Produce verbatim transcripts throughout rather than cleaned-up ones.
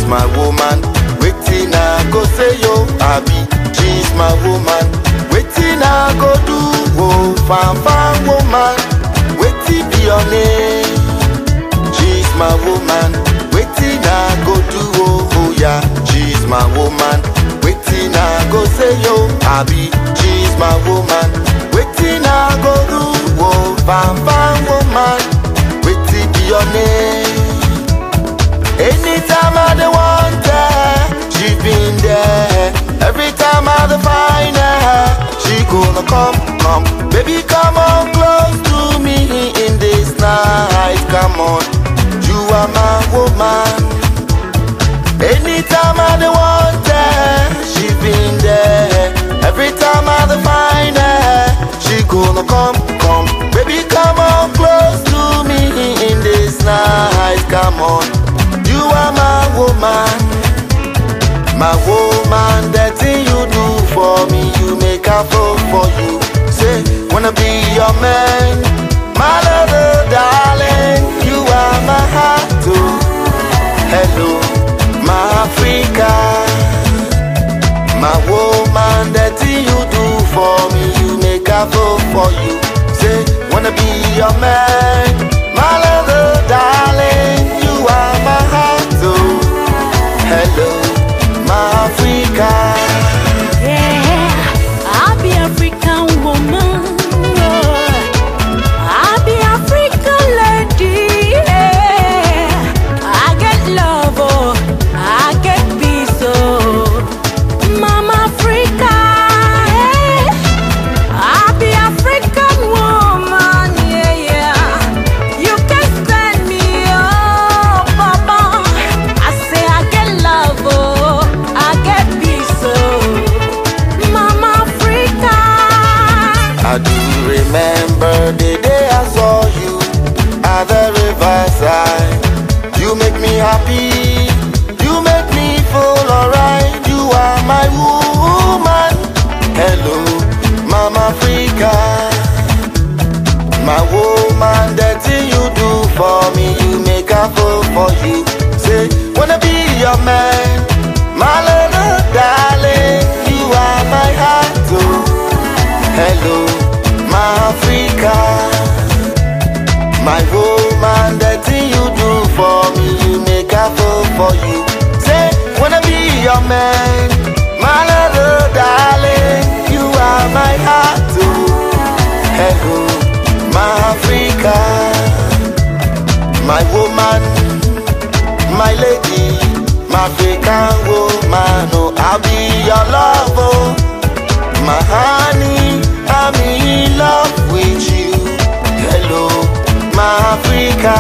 my woman. Waiting I go say yo, Abi. She's my woman. Waiting I go do, oh, fan fan woman. Waiting be your name. She's my woman. Waiting I go do, oh, oh yeah. She's my woman. Waiting I go say yo, Abi. She's my woman. Waiting I go do, oh, fan fan woman. Waiting be your name. Anytime I the want her, she been there. Every time I the find her, she gonna come, come. Baby, come on close to me in this night. Come on, you are my woman. Anytime I the want her, she been there. Every time I the find her, she gonna come, come. Baby, come on close to me in this night. Come on. You are my woman, my woman. That thing you do for me, you make a fall for you. Say, wanna be your man, my little darling. You are my heart too. Hello, my Africa, my woman. That thing you do for me, you make a fall for you. Say, wanna be your man, my little darling. You are my heart too. Hello, my Africa. Yeah, I'll be African woman. Oh, I'll be African lady. Yeah, I get love, oh, I get peace, oh, Mama Africa. Yeah, I'll be African woman. Yeah, yeah, you can stand me, oh, Papa. I say I get love, oh, I get peace, oh, Mama Africa. I do remember the day I saw you at the riverside. You make me happy, you make me feel alright. You are my woman. Hello, Mama Africa, my woman. That thing you do for me, you make a fool for you. Say, wanna be your man, my little darling. You are my heart too. Hello, my Africa, my woman. That thing you do for me, you make a fool for you. Say, wanna be your man, my little darling. You are my heart too. Hello, my Africa, my woman, my lady, my African woman. Oh, I'll be your love, oh, my honey. I'm in love with you. Hello, my Africa,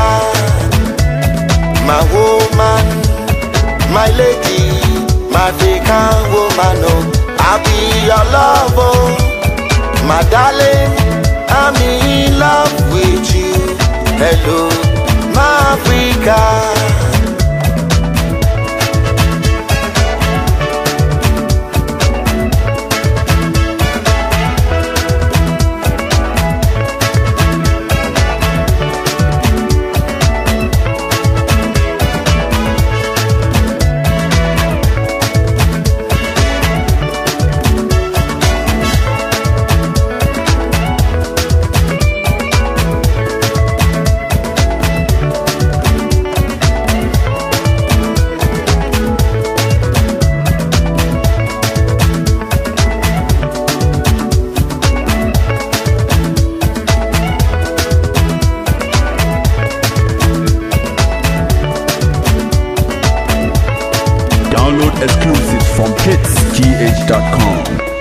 my woman, my lady, my African woman. Oh, I'll be your love, oh, my darling. I'm in love with you. Hello, my Africa. Download exclusives from hits t h dot com.